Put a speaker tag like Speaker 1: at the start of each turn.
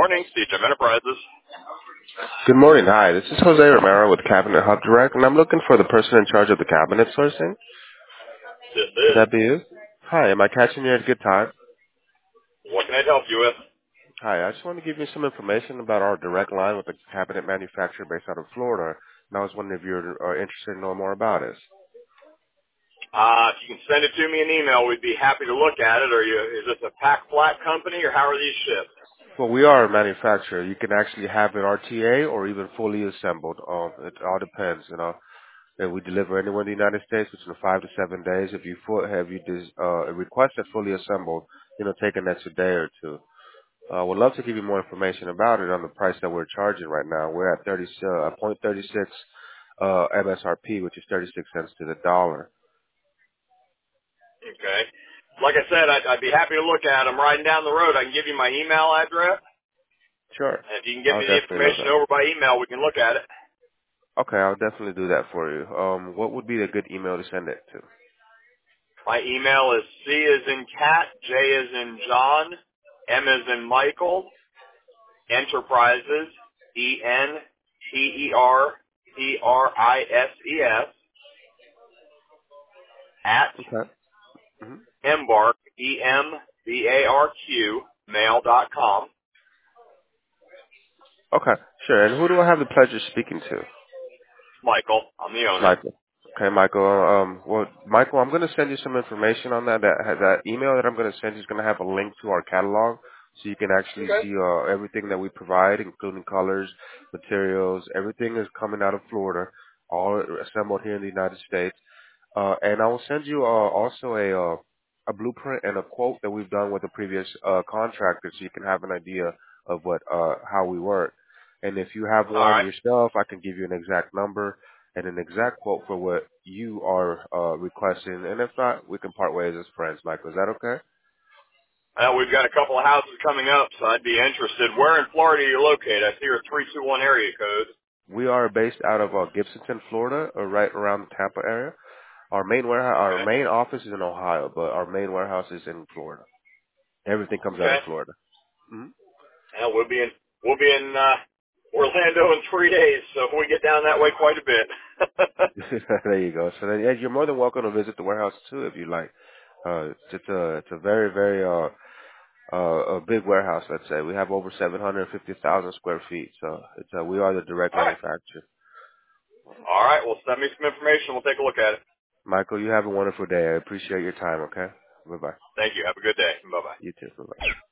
Speaker 1: Morning, CJM Enterprises.
Speaker 2: Good morning. Hi, this is Jose Romero with Cabinet Hub Direct, and I'm looking for the person in charge of the cabinet sourcing.
Speaker 1: This
Speaker 2: Could
Speaker 1: is.
Speaker 2: that be you? Hi, am I catching you at a good time?
Speaker 1: What can I help you with?
Speaker 2: Hi, I just want to give you some information about our direct line with the cabinet manufacturer based out of Florida, and I was wondering if you're interested in knowing more about us.
Speaker 1: If you can send it to me in email, we'd be happy to look at it. Is this a pack flat company, or how are these shipped?
Speaker 2: Well, we are a manufacturer. You can actually have it RTA or even fully assembled. It all depends, And we deliver anywhere in the United States within 5 to 7 days. If you request it fully assembled, take an extra day or two. Would love to give you more information about it on the price that we're charging right now. We're at 0.36 MSRP, which is 36 cents to the dollar.
Speaker 1: Okay. Like I said, I'd be happy to look at them. Riding down the road, I can give you my email address,
Speaker 2: Sure.
Speaker 1: and if you can get
Speaker 2: I'll
Speaker 1: me the
Speaker 2: definitely love
Speaker 1: information
Speaker 2: that.
Speaker 1: over by email, we can look at it.
Speaker 2: Okay, I'll definitely do that for you. What would be a good email to send it to?
Speaker 1: My email is C as in cat, J as in John, M as in Michael, Enterprises, ENTERPRISES, at
Speaker 2: Okay. hmm
Speaker 1: Embark, EMBARQ, mail.com.
Speaker 2: Okay, sure. And who do I have the pleasure of speaking to?
Speaker 1: Michael, I'm the owner.
Speaker 2: Michael. Okay, Michael. Michael, I'm going to send you some information on that. That email that I'm going to send you is going to have a link to our catalog, so you can actually
Speaker 1: Okay.
Speaker 2: see everything that we provide, including colors, materials. Everything is coming out of Florida, all assembled here in the United States. And I will send you also a blueprint and a quote that we've done with the previous contractor, so you can have an idea of how we work. And if you have
Speaker 1: All
Speaker 2: one
Speaker 1: right.
Speaker 2: yourself, I can give you an exact number and an exact quote for what you are requesting. And if not, we can part ways as friends, Michael. Is that okay?
Speaker 1: We've got a couple of houses coming up, so I'd be interested. Where in Florida are you located? I see your 321 area code.
Speaker 2: We are based out of Gibsonton, Florida, or right around the Tampa area. Our
Speaker 1: Okay.
Speaker 2: main office is in Ohio, but our main warehouse is in Florida. Everything comes out
Speaker 1: Okay.
Speaker 2: of Florida. Mhm.
Speaker 1: We'll be in Orlando in 3 days, so we get down that way quite a bit.
Speaker 2: There you go. So then, yeah, you're more than welcome to visit the warehouse too if you like. It's a very very a big warehouse. Let's say we have over 750,000 square feet. So we are the direct
Speaker 1: All right.
Speaker 2: manufacturer.
Speaker 1: All right. Well, send me some information. We'll take a look at it.
Speaker 2: Michael, you have a wonderful day. I appreciate your time. Okay. Bye bye.
Speaker 1: Thank you. Have a good day. Bye-bye.
Speaker 2: You too. Bye bye.